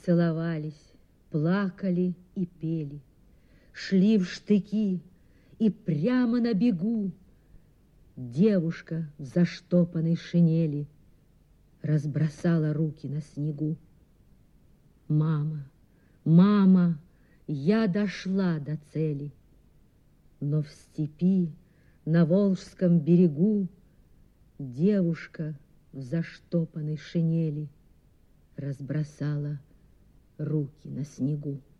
Целовались, плакали и пели, шли в штыки, и прямо на бегу девушка в заштопанной шинели разбросала руки на снегу. Мама, мама, я дошла до цели, но в степи на Волжском берегу девушка в заштопанной шинели разбросала руки на снегу.